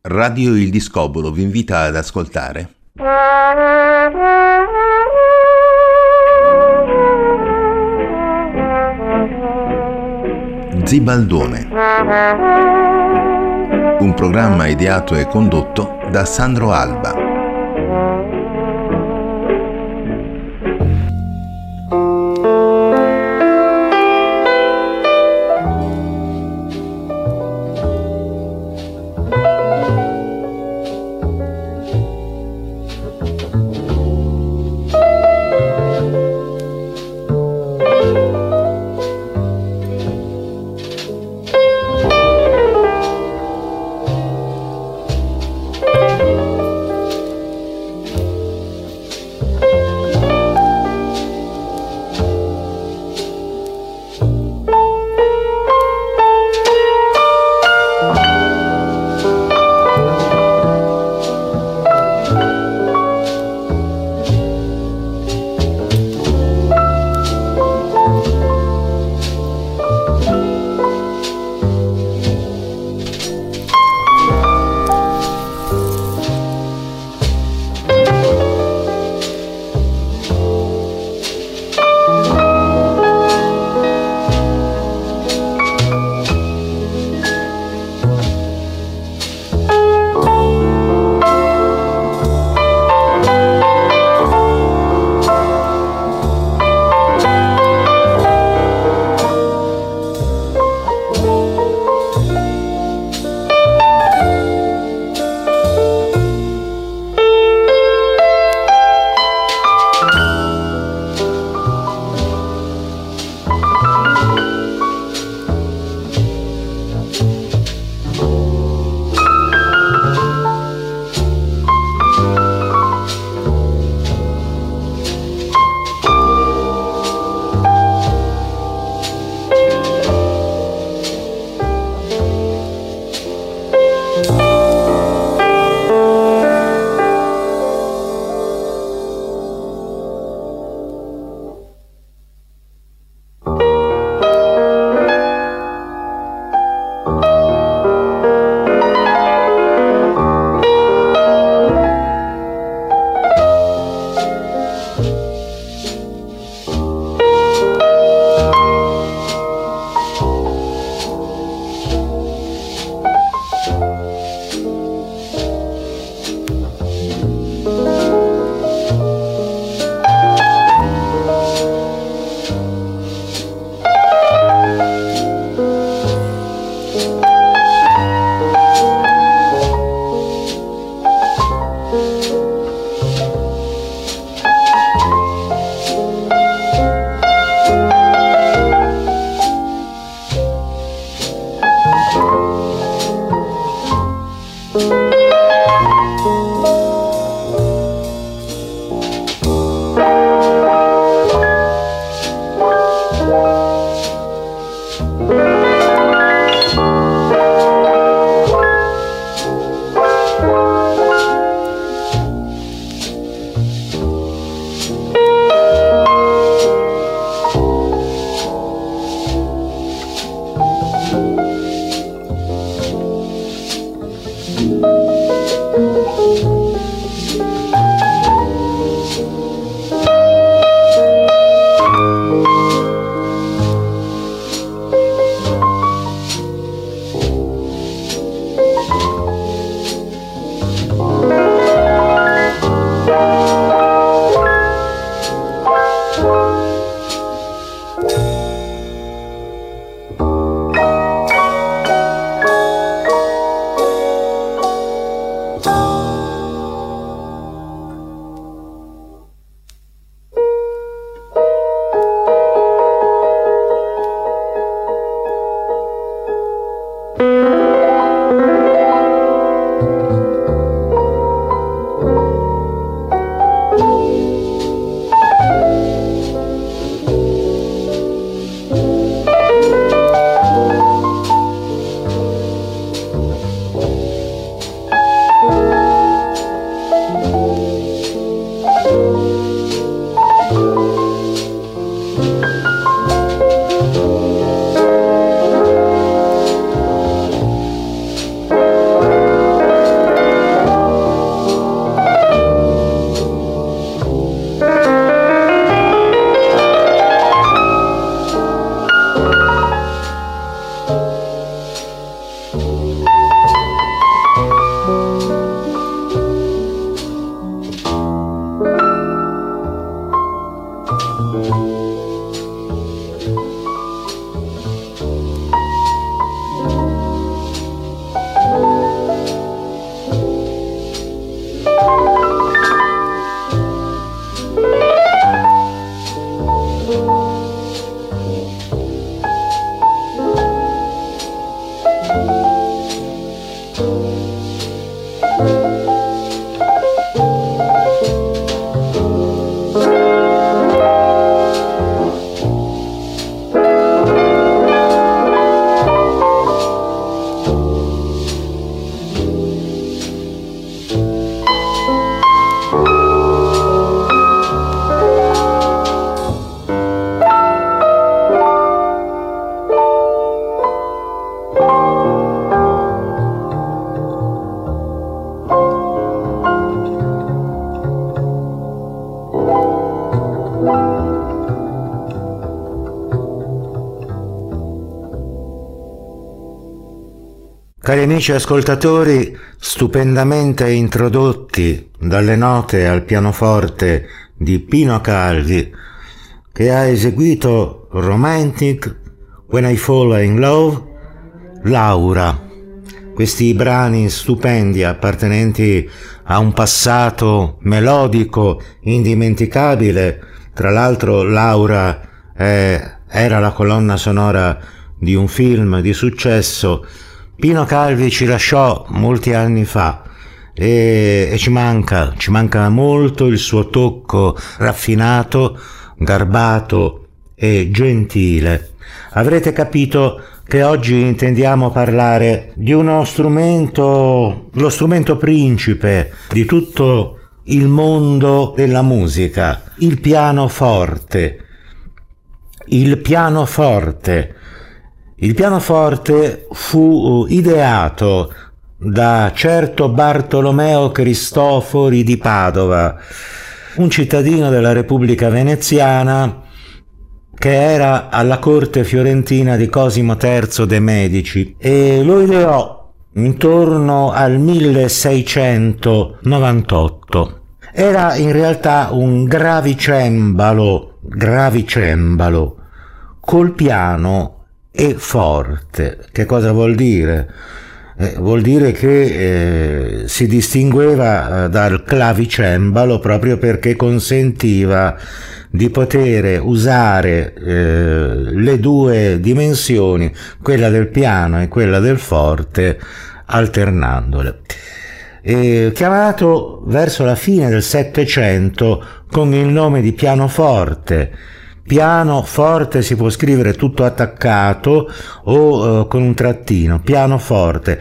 Radio Il Discobolo vi invita ad ascoltare Zibaldone, un programma ideato e condotto da Sandro Alba. Cari amici ascoltatori, stupendamente introdotti dalle note al pianoforte di Pino Calvi, che ha eseguito Romantic, When I Fall in Love, Laura. Questi brani stupendi appartenenti a un passato melodico indimenticabile. Tra l'altro Laura era la colonna sonora di un film di successo. Pino Calvi ci lasciò molti anni fa e ci manca molto il suo tocco raffinato, garbato e gentile. Avrete capito che oggi intendiamo parlare di uno strumento, lo strumento principe di tutto il mondo della musica, il pianoforte. Il pianoforte fu ideato da certo Bartolomeo Cristofori di Padova, un cittadino della Repubblica Veneziana che era alla corte fiorentina di Cosimo III de' Medici, e lo ideò intorno al 1698. Era in realtà un gravicembalo col piano e forte. Che cosa vuol dire? Vuol dire che si distingueva dal clavicembalo proprio perché consentiva di poter usare le due dimensioni, quella del piano e quella del forte, alternandole. Chiamato verso la fine del Settecento con il nome di pianoforte. Pianoforte si può scrivere tutto attaccato o con un trattino, pianoforte,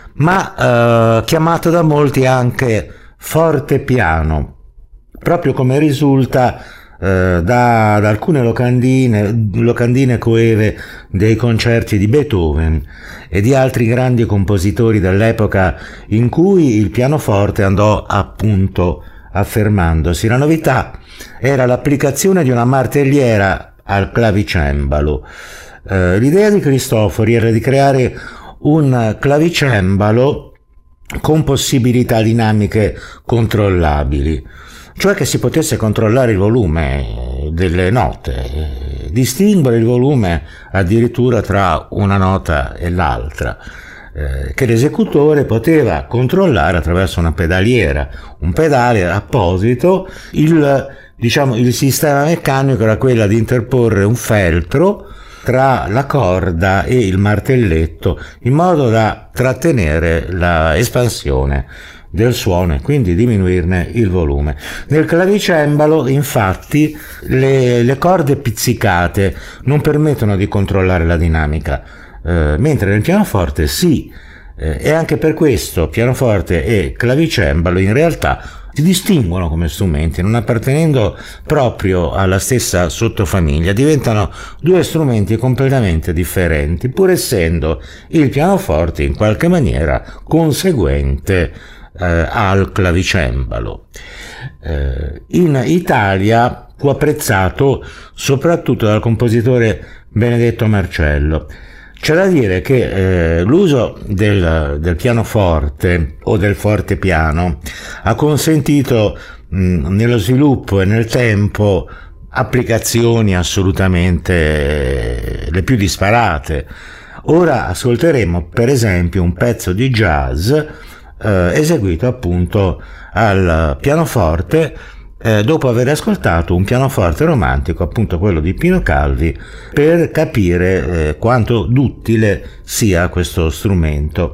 ma chiamato da molti anche fortepiano, proprio come risulta da alcune locandine coeve dei concerti di Beethoven e di altri grandi compositori dell'epoca in cui il pianoforte andò appunto affermandosi. La novità era l'applicazione di una martelliera al clavicembalo. L'idea di Cristofori era di creare un clavicembalo con possibilità dinamiche controllabili, cioè che si potesse controllare il volume delle note, distinguere il volume addirittura tra una nota e l'altra, che l'esecutore poteva controllare attraverso una pedaliera, un pedale apposito. Il sistema meccanico era quello di interporre un feltro tra la corda e il martelletto in modo da trattenere la espansione del suono e quindi diminuirne il volume. Nel clavicembalo infatti le corde pizzicate non permettono di controllare la dinamica, mentre nel pianoforte sì, e anche per questo pianoforte e clavicembalo in realtà si distinguono come strumenti, non appartenendo proprio alla stessa sottofamiglia, diventano due strumenti completamente differenti, pur essendo il pianoforte in qualche maniera conseguente al clavicembalo. In Italia fu apprezzato soprattutto dal compositore Benedetto Marcello. C'è da dire che l'uso del pianoforte o del fortepiano ha consentito nello sviluppo e nel tempo applicazioni assolutamente le più disparate. Ora ascolteremo per esempio un pezzo di jazz eseguito appunto al pianoforte, dopo aver ascoltato un pianoforte romantico, appunto quello di Pino Calvi, per capire quanto duttile sia questo strumento.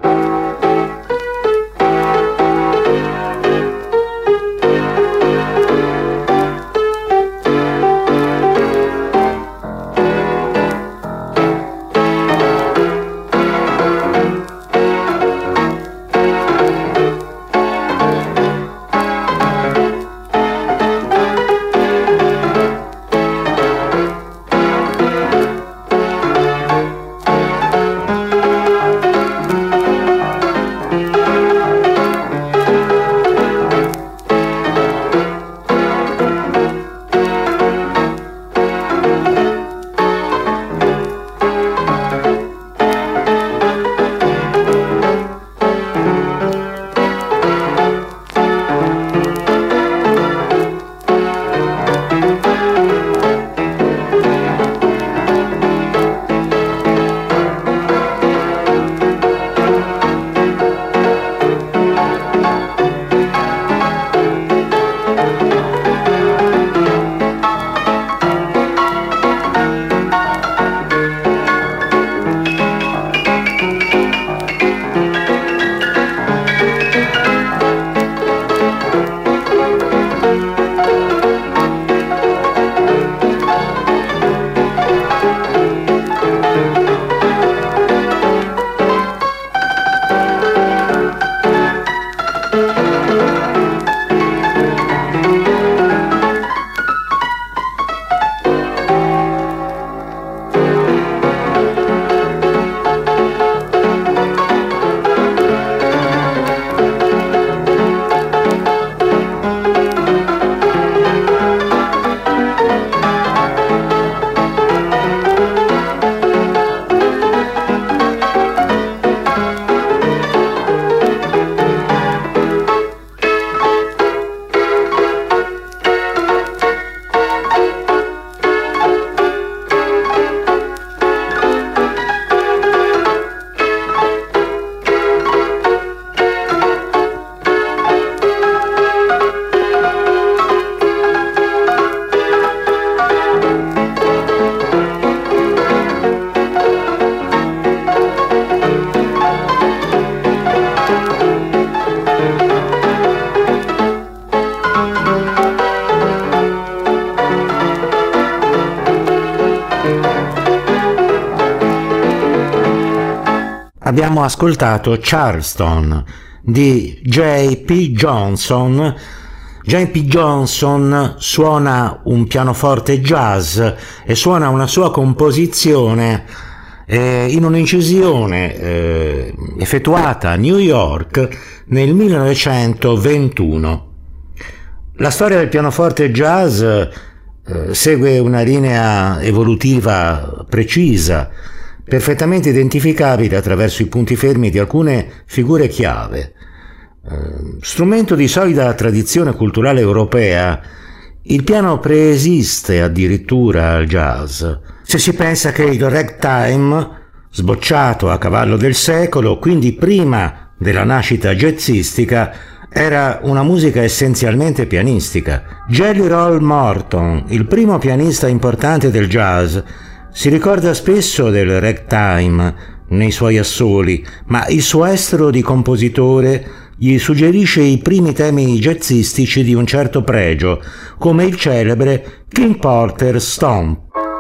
abbiamo ascoltato Charleston di J.P. Johnson. J.P. Johnson suona un pianoforte jazz e suona una sua composizione in un'incisione effettuata a New York nel 1921. La storia del pianoforte jazz segue una linea evolutiva precisa, perfettamente identificabile attraverso i punti fermi di alcune figure chiave. Strumento di solida tradizione culturale europea, il piano preesiste addirittura al jazz. Se si pensa che il ragtime, sbocciato a cavallo del secolo, quindi prima della nascita jazzistica, era una musica essenzialmente pianistica. Jelly Roll Morton, il primo pianista importante del jazz, si ricorda spesso del ragtime nei suoi assoli, ma il suo estro di compositore gli suggerisce i primi temi jazzistici di un certo pregio, come il celebre King Porter Stomp.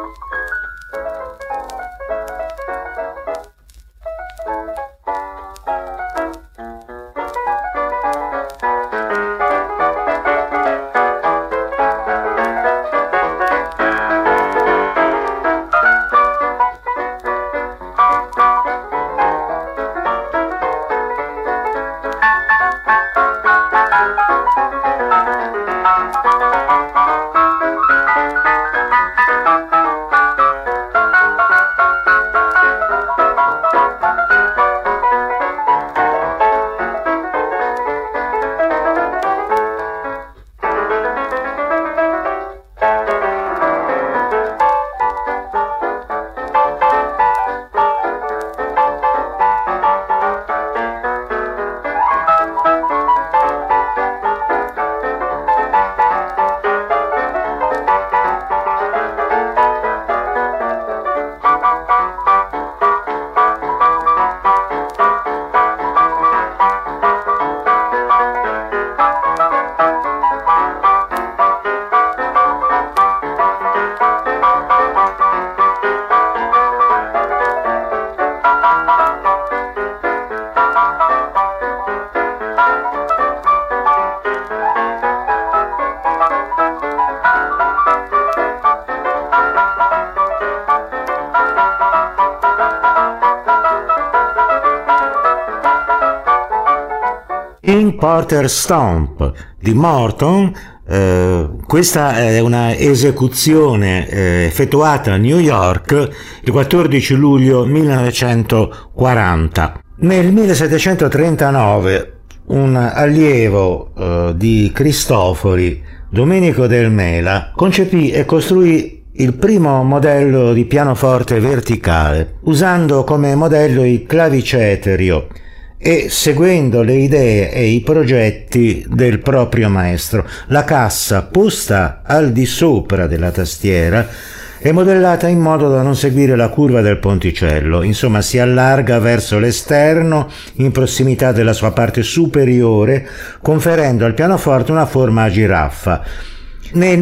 King Porter Stomp di Morton. Questa è una esecuzione effettuata a New York il 14 luglio 1940. Nel 1739 un allievo di Cristofori, Domenico del Mela, concepì e costruì il primo modello di pianoforte verticale, usando come modello il claviceterio e seguendo le idee e i progetti del proprio maestro. La cassa, posta al di sopra della tastiera, è modellata in modo da non seguire la curva del ponticello, insomma si allarga verso l'esterno in prossimità della sua parte superiore, conferendo al pianoforte una forma a giraffa. Nel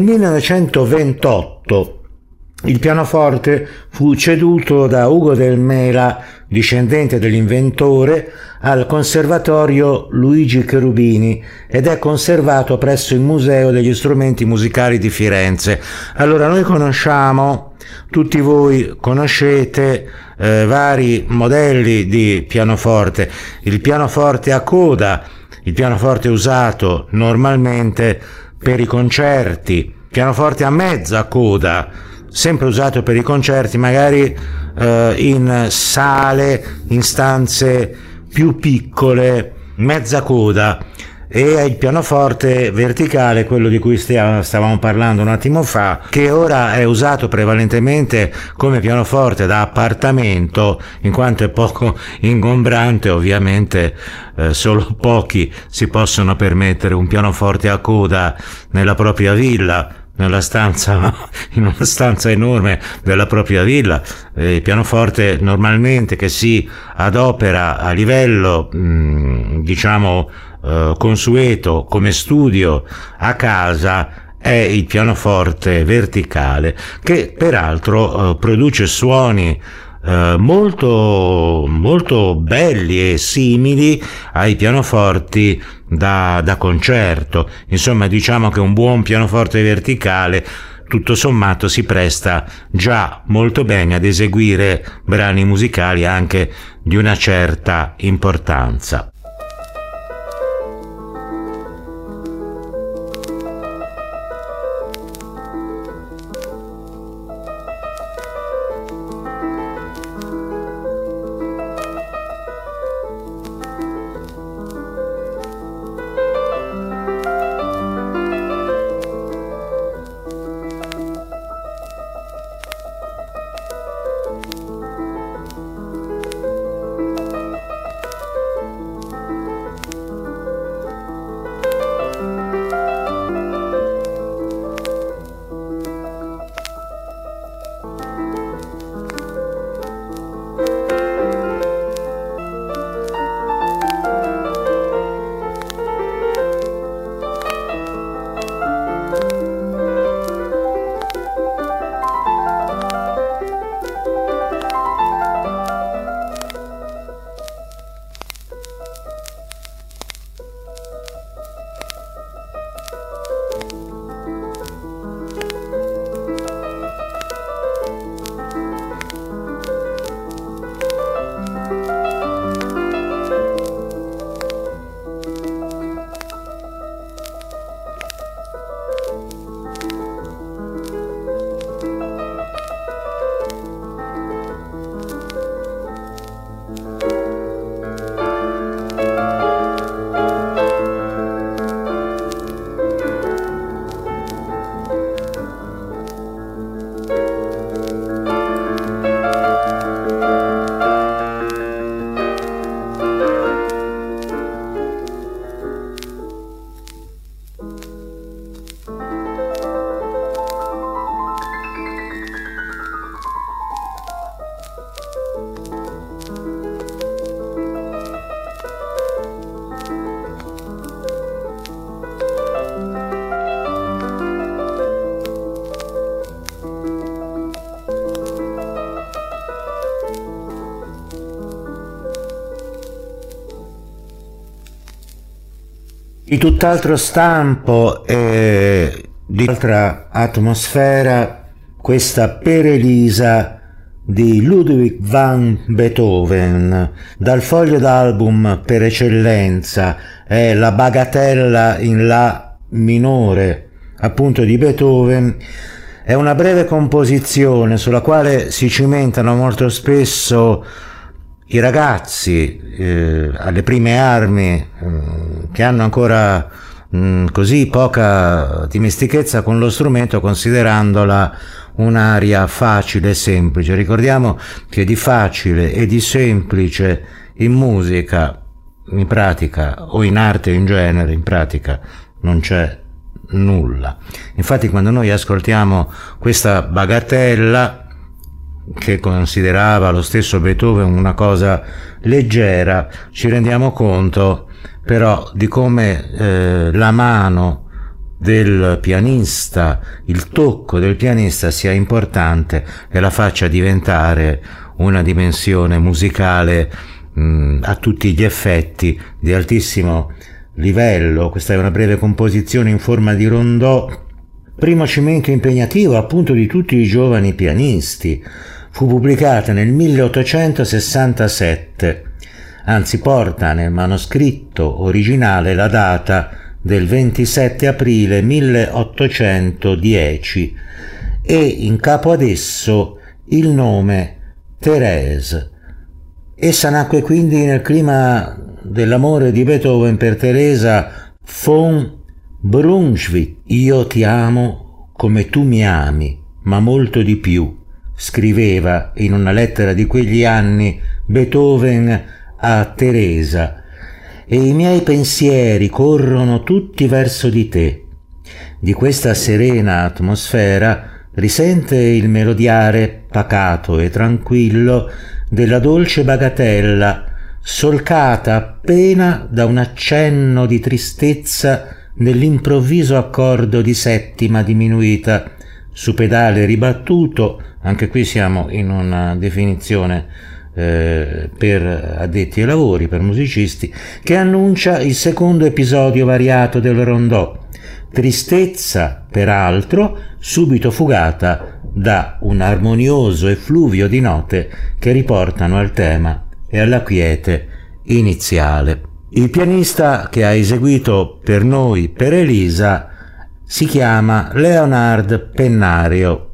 1928 il pianoforte fu ceduto da Ugo del Mela, discendente dell'inventore, al Conservatorio Luigi Cherubini ed è conservato presso il Museo degli Strumenti Musicali di Firenze. Allora, noi conosciamo, tutti voi conoscete vari modelli di pianoforte. Il pianoforte a coda, il pianoforte usato normalmente per i concerti, pianoforte a mezza coda, sempre usato per i concerti, magari in sale, in stanze più piccole, mezza coda, e il pianoforte verticale, quello di cui stavamo parlando un attimo fa, che ora è usato prevalentemente come pianoforte da appartamento, in quanto è poco ingombrante. Ovviamente solo pochi si possono permettere un pianoforte a coda nella propria villa, in una stanza enorme della propria villa. Il pianoforte normalmente che si adopera a livello consueto come studio a casa è il pianoforte verticale, che peraltro produce suoni molto, molto belli e simili ai pianoforti da concerto. Insomma, diciamo che un buon pianoforte verticale tutto sommato si presta già molto bene ad eseguire brani musicali anche di una certa importanza. Di tutt'altro stampo e di altra atmosfera questa Per Elisa di Ludwig van Beethoven, dal foglio d'album per eccellenza, è la Bagatella in La minore, appunto di Beethoven. È una breve composizione sulla quale si cimentano molto spesso i ragazzi alle prime armi, che hanno ancora così poca dimestichezza con lo strumento, considerandola un'aria facile e semplice. Ricordiamo che di facile e di semplice in musica, in pratica, o in arte in genere, in pratica non c'è nulla. Infatti quando noi ascoltiamo questa Bagatella, che considerava lo stesso Beethoven una cosa leggera, ci rendiamo conto però di come la mano del pianista, il tocco del pianista sia importante e la faccia diventare una dimensione musicale a tutti gli effetti di altissimo livello. Questa è una breve composizione in forma di rondò, primo cimento impegnativo appunto di tutti i giovani pianisti. Fu pubblicata nel 1867, anzi porta nel manoscritto originale la data del 27 aprile 1810 e in capo ad esso il nome Thérèse. Essa nacque quindi nel clima dell'amore di Beethoven per Teresa von Brunswick. Io ti amo come tu mi ami, ma molto di più, scriveva in una lettera di quegli anni Beethoven a Teresa, e i miei pensieri corrono tutti verso di te. Di questa serena atmosfera risente il melodiare pacato e tranquillo della dolce Bagatella, solcata appena da un accenno di tristezza nell'improvviso accordo di settima diminuita su pedale ribattuto, anche qui siamo in una definizione per addetti ai lavori, per musicisti, che annuncia il secondo episodio variato del rondò. Tristezza, peraltro, subito fugata da un armonioso effluvio di note che riportano al tema e alla quiete iniziale. Il pianista che ha eseguito per noi, per Elisa, si chiama Leonard Pennario.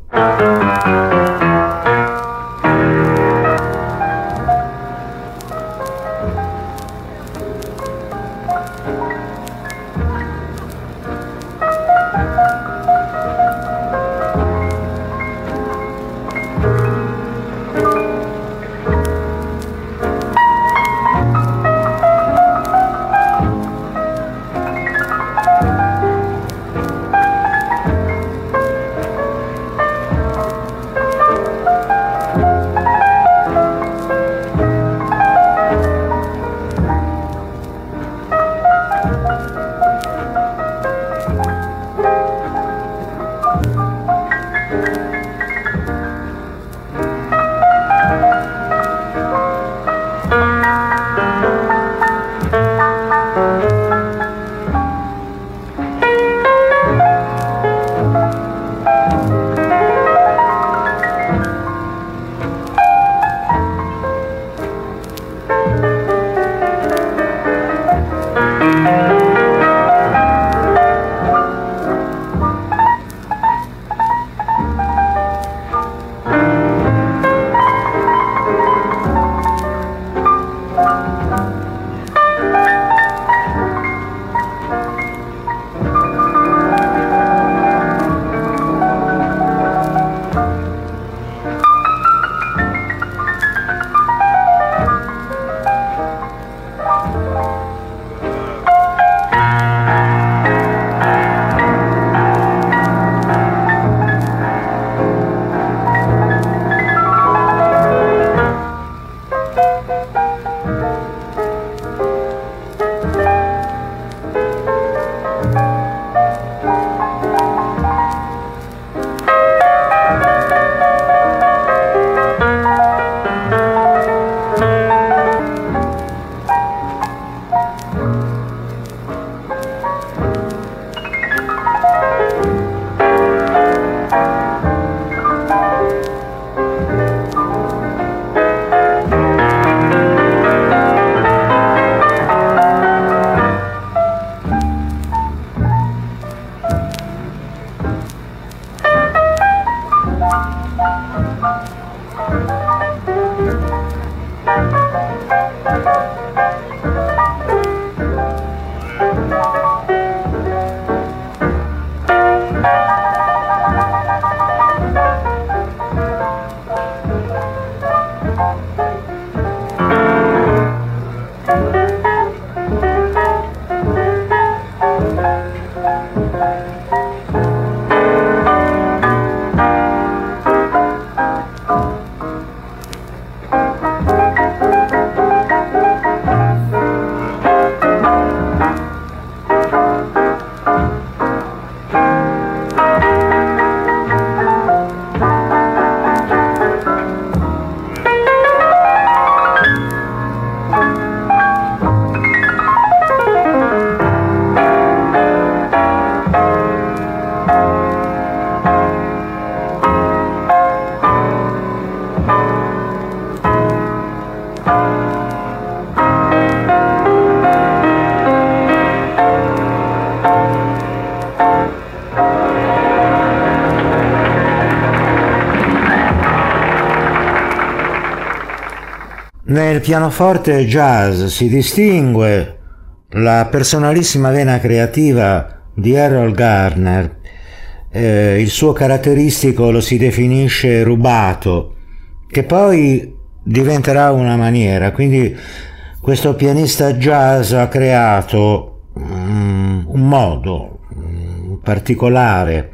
Nel pianoforte jazz si distingue la personalissima vena creativa di Errol Garner. Il suo caratteristico lo si definisce rubato, che poi diventerà una maniera. Quindi questo pianista jazz ha creato un modo particolare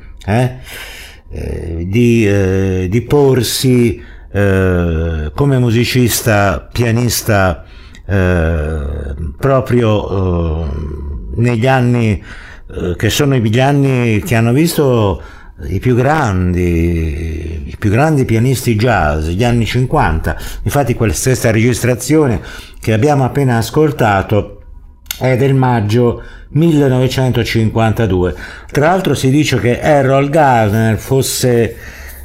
di porsi come musicista, pianista, proprio negli anni che sono gli anni che hanno visto i più grandi pianisti jazz degli anni 50. Infatti quella stessa registrazione che abbiamo appena ascoltato è del maggio 1952. Tra l'altro si dice che Errol Garner fosse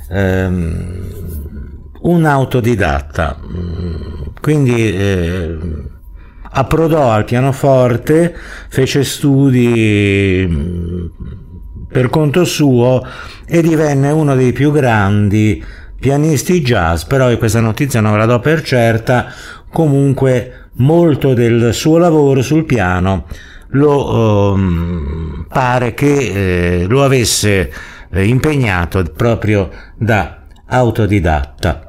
un autodidatta, quindi approdò al pianoforte, fece studi per conto suo e divenne uno dei più grandi pianisti jazz, però questa notizia non la do per certa. Comunque molto del suo lavoro sul piano pare che lo avesse impegnato proprio da autodidatta.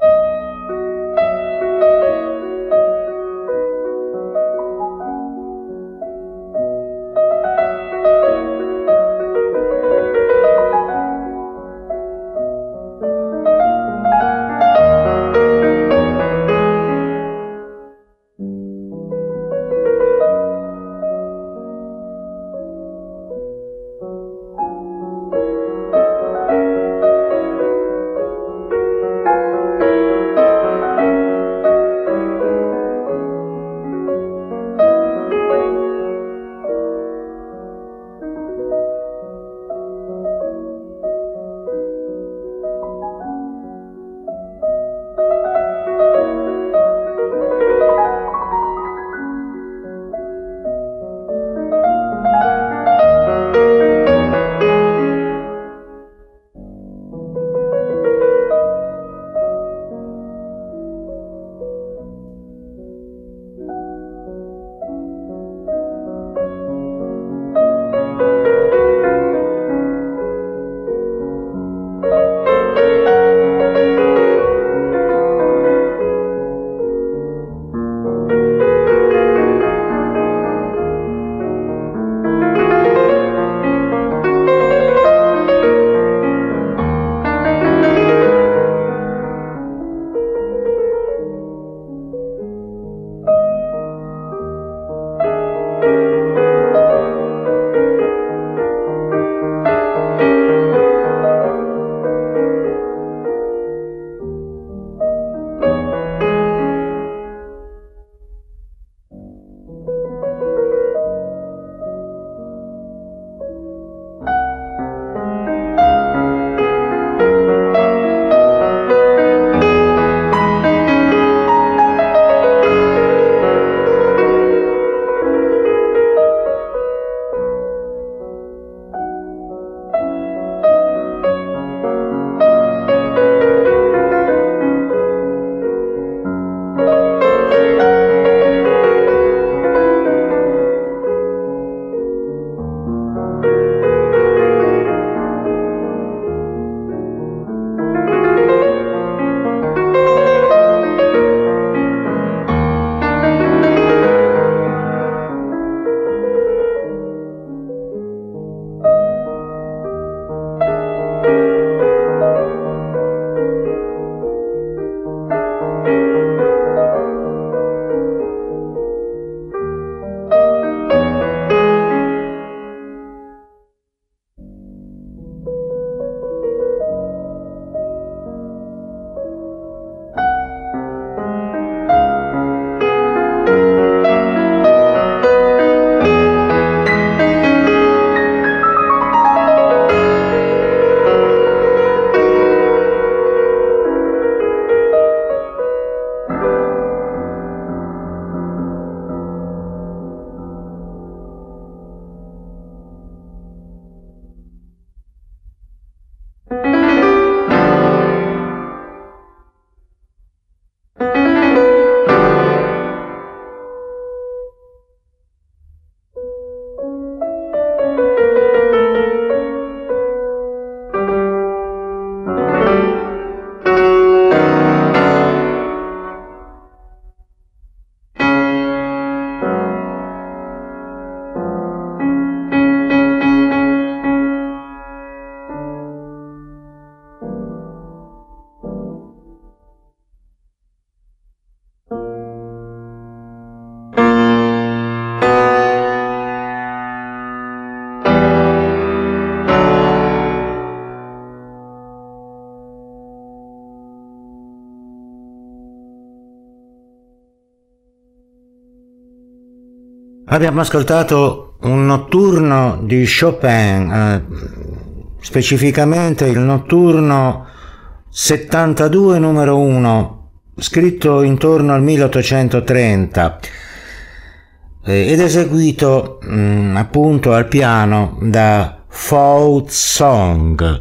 Abbiamo ascoltato un notturno di Chopin, specificamente il notturno 72 numero 1, scritto intorno al 1830 ed eseguito appunto al piano da Faust Song.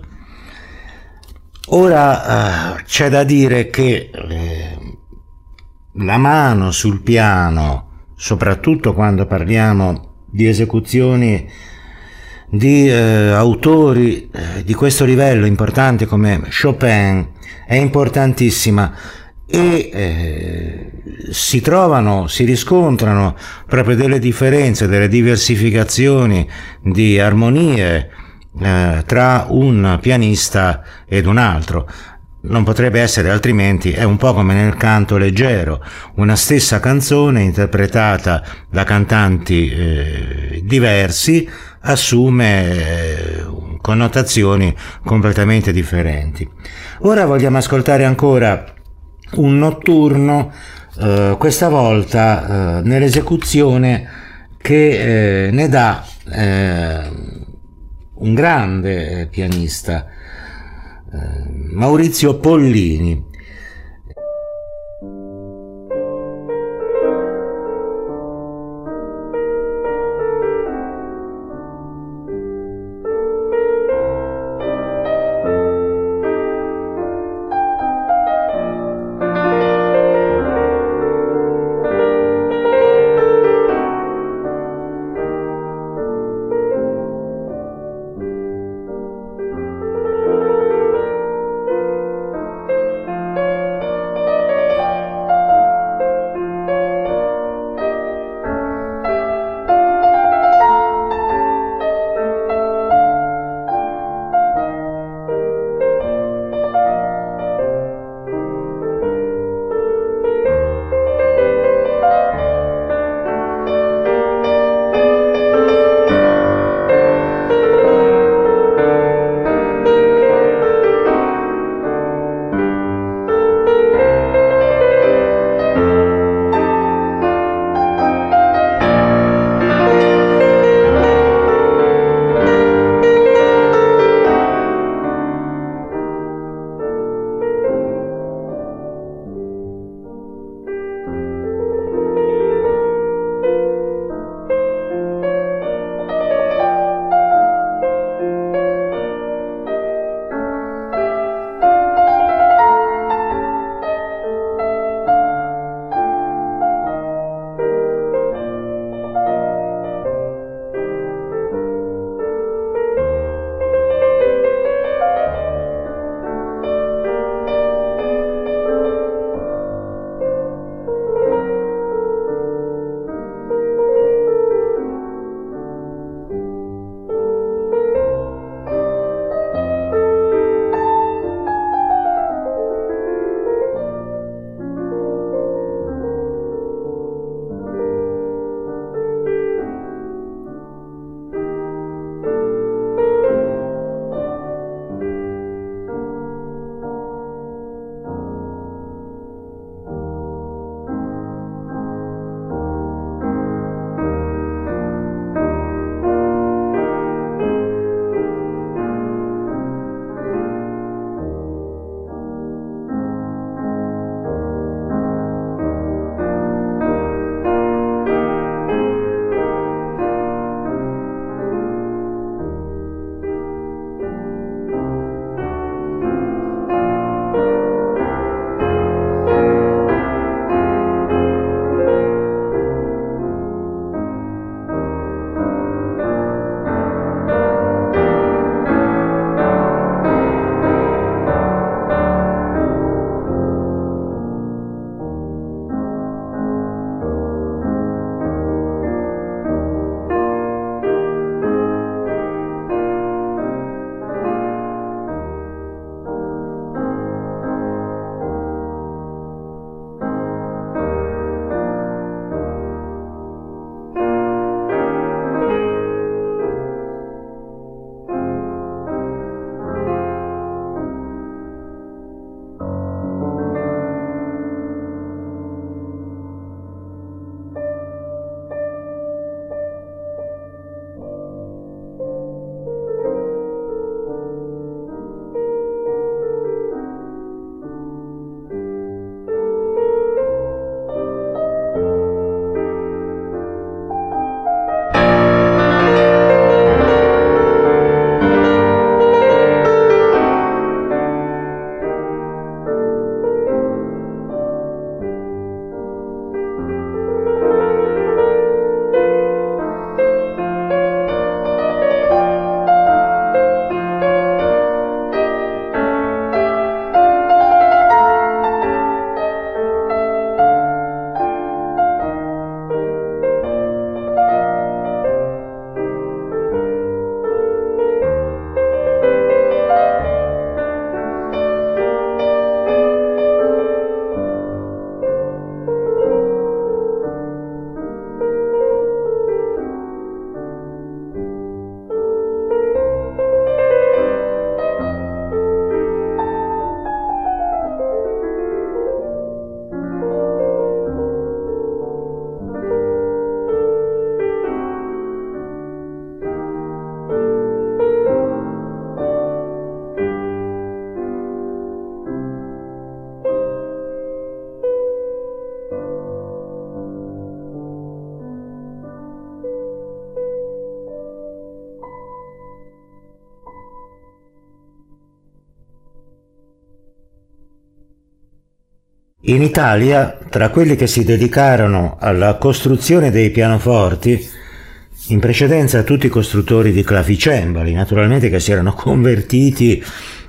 Ora c'è da dire che la mano sul piano, soprattutto quando parliamo di esecuzioni di autori di questo livello importante come Chopin, è importantissima e si riscontrano proprio delle differenze, delle diversificazioni di armonie tra un pianista ed un altro. Non potrebbe essere altrimenti, è un po' come nel canto leggero, una stessa canzone interpretata da cantanti diversi assume connotazioni completamente differenti. Ora vogliamo ascoltare ancora un notturno, questa volta nell'esecuzione che ne dà un grande pianista, Maurizio Pollini. In Italia, tra quelli che si dedicarono alla costruzione dei pianoforti, in precedenza tutti i costruttori di clavicembali, naturalmente, che si erano convertiti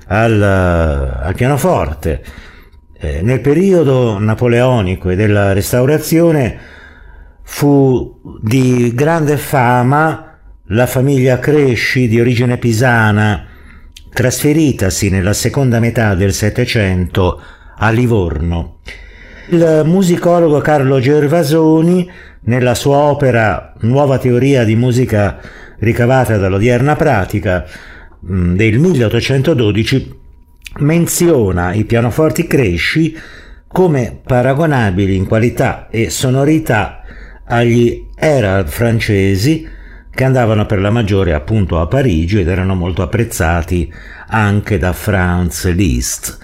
al pianoforte. Nel periodo napoleonico e della Restaurazione fu di grande fama la famiglia Cresci, di origine pisana, trasferitasi nella seconda metà del Settecento a Livorno. Il musicologo Carlo Gervasoni, nella sua opera Nuova teoria di musica ricavata dall'odierna pratica del 1812, menziona i pianoforti Cresci come paragonabili in qualità e sonorità agli Herald francesi, che andavano per la maggiore appunto a Parigi ed erano molto apprezzati anche da Franz Liszt.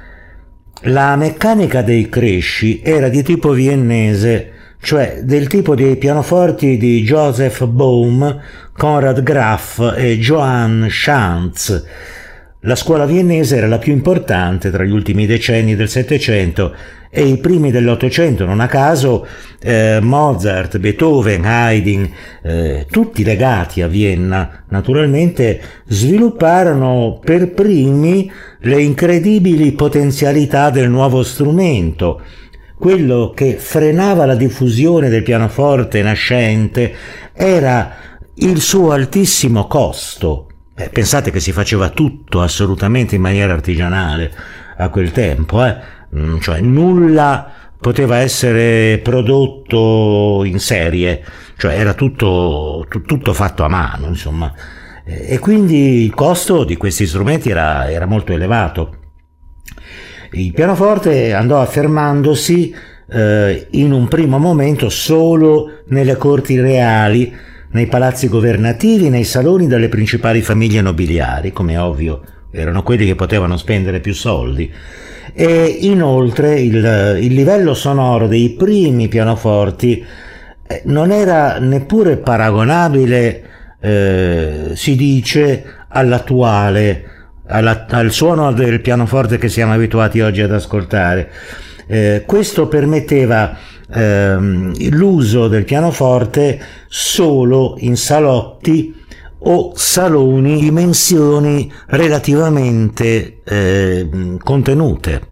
La meccanica dei Cresci era di tipo viennese, cioè del tipo dei pianoforti di Joseph Boehm, Conrad Graf e Johann Schanz. La scuola viennese era la più importante tra gli ultimi decenni del Settecento e i primi dell'Ottocento. Non a caso Mozart, Beethoven, Haydn, tutti legati a Vienna, naturalmente, svilupparono per primi le incredibili potenzialità del nuovo strumento. Quello che frenava la diffusione del pianoforte nascente era il suo altissimo costo. Pensate che si faceva tutto assolutamente in maniera artigianale a quel tempo, cioè nulla poteva essere prodotto in serie, cioè era tutto fatto a mano, insomma, e quindi il costo di questi strumenti era molto elevato. Il pianoforte andò affermandosi in un primo momento solo nelle corti reali, nei palazzi governativi, nei saloni delle principali famiglie nobiliari, come ovvio erano quelli che potevano spendere più soldi, e inoltre il livello sonoro dei primi pianoforti non era neppure paragonabile, si dice, all'attuale, al suono del pianoforte che siamo abituati oggi ad ascoltare. Questo permetteva l'uso del pianoforte solo in salotti o saloni di dimensioni relativamente contenute.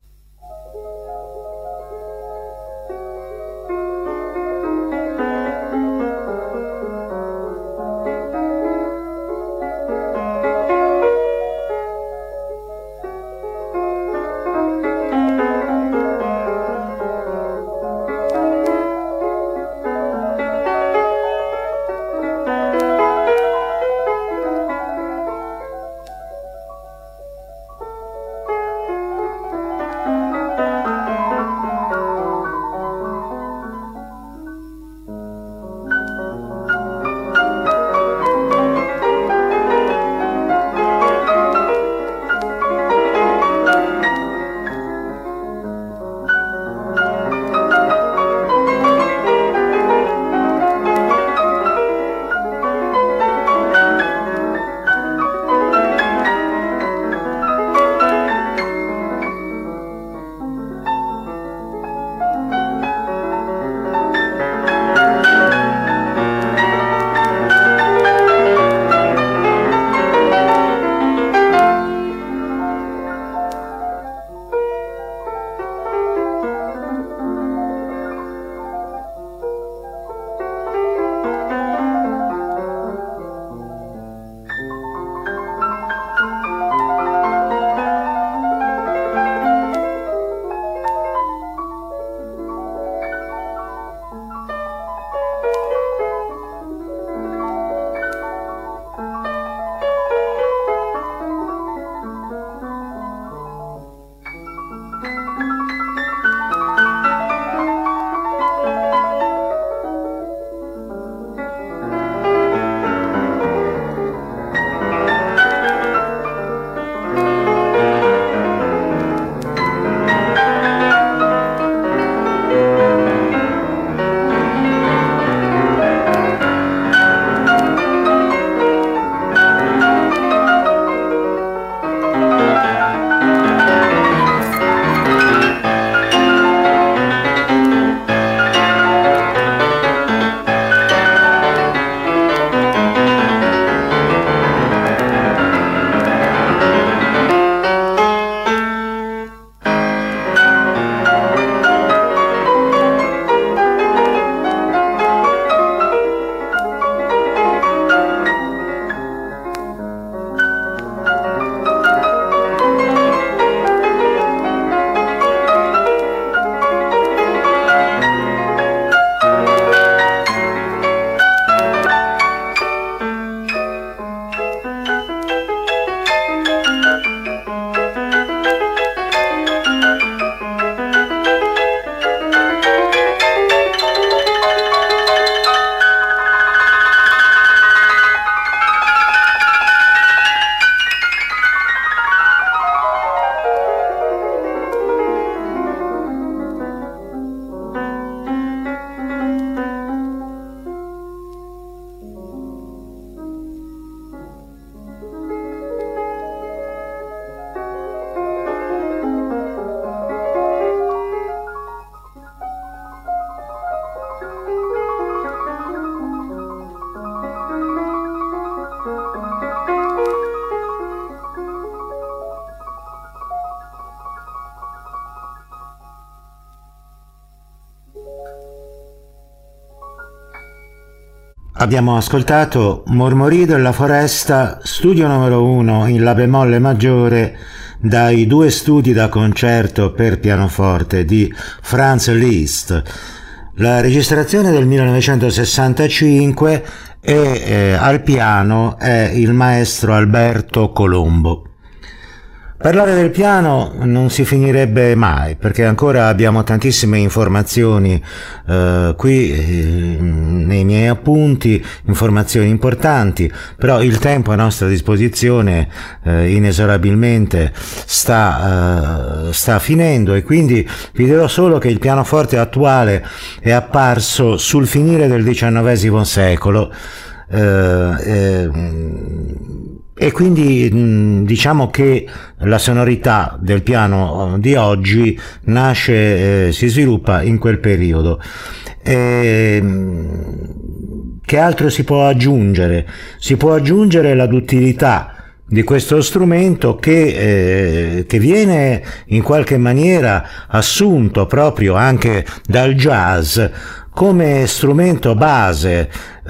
Abbiamo ascoltato Mormorì della foresta, studio numero 1 in La bemolle maggiore, dai 2 studi da concerto per pianoforte di Franz Liszt. La registrazione del 1965 e al piano è il maestro Alberto Colombo. Parlare del piano non si finirebbe mai, perché ancora abbiamo tantissime informazioni qui nei miei appunti, informazioni importanti, però il tempo a nostra disposizione inesorabilmente sta finendo, e quindi vi dirò solo che il pianoforte attuale è apparso sul finire del XIX secolo, e quindi diciamo che la sonorità del piano di oggi nasce, si sviluppa in quel periodo. Che altro si può aggiungere? Si può aggiungere la duttilità di questo strumento che viene in qualche maniera assunto proprio anche dal jazz come strumento base.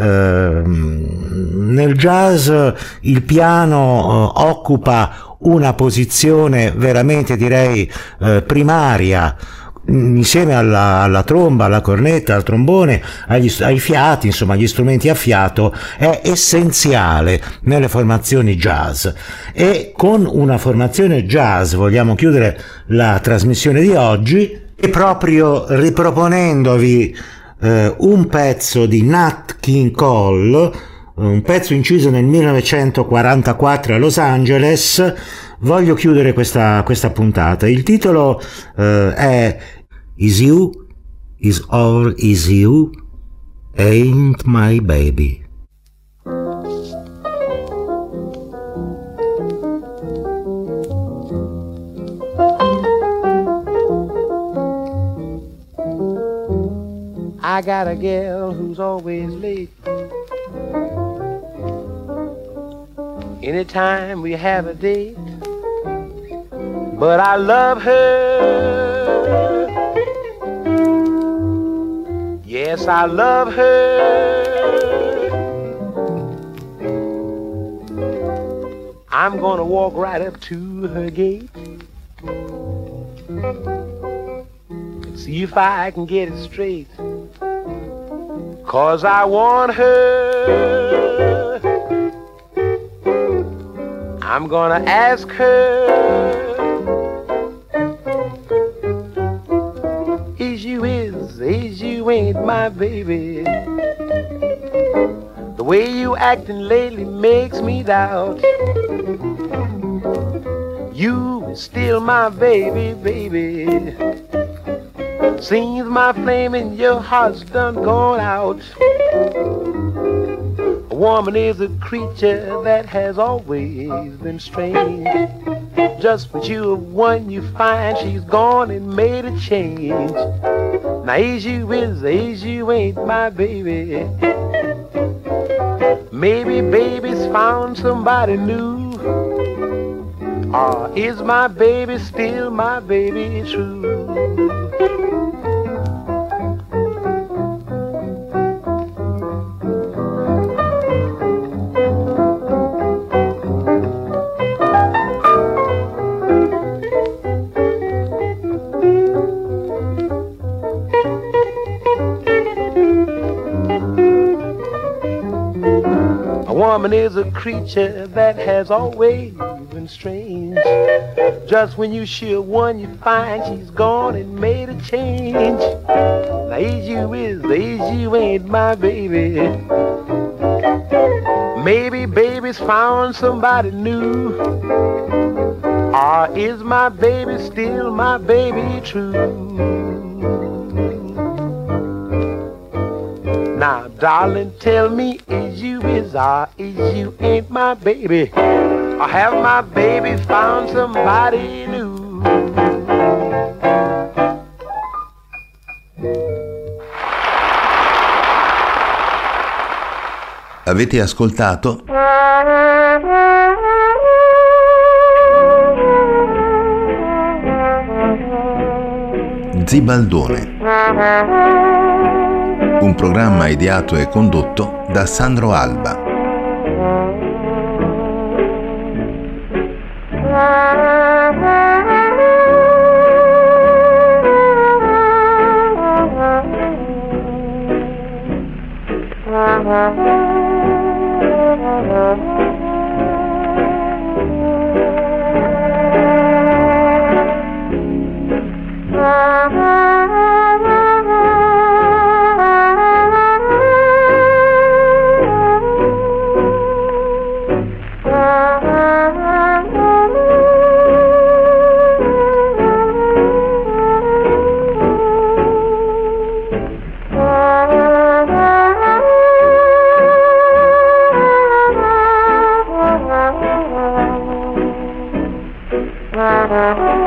Nel jazz il piano occupa una posizione veramente, direi, primaria, insieme alla tromba, alla cornetta, al trombone, ai fiati, insomma agli strumenti a fiato. È essenziale nelle formazioni jazz, e con una formazione jazz vogliamo chiudere la trasmissione di oggi, e proprio riproponendovi un pezzo di Nat King Cole, un pezzo inciso nel 1944 a Los Angeles, voglio chiudere questa puntata. Il titolo è Is You, Is All Is You, Ain't My Baby. I got a girl who's always late. Anytime we have a date, but I love her. Yes, I love her. I'm gonna walk right up to her gate and see if I can get it straight. 'Cause I want her. I'm gonna ask her, is you ain't my baby. The way you acting lately makes me doubt you is still my baby, baby. Seems my flame in your heart's done gone out. A woman is a creature that has always been strange. Just when you have won, you find she's gone and made a change. Now is you ain't my baby. Maybe baby's found somebody new. Or is my baby still my baby true? Woman is a creature that has always been strange. Just when you should one, you find she's gone and made a change. Now is you ain't my baby. Maybe baby's found somebody new. Or is my baby still my baby true? Now, darling, tell me, is you ain't my baby? Or have my baby found somebody new? Avete ascoltato Zibaldone, Un programma ideato e condotto da Sandro Alba. Uh-huh.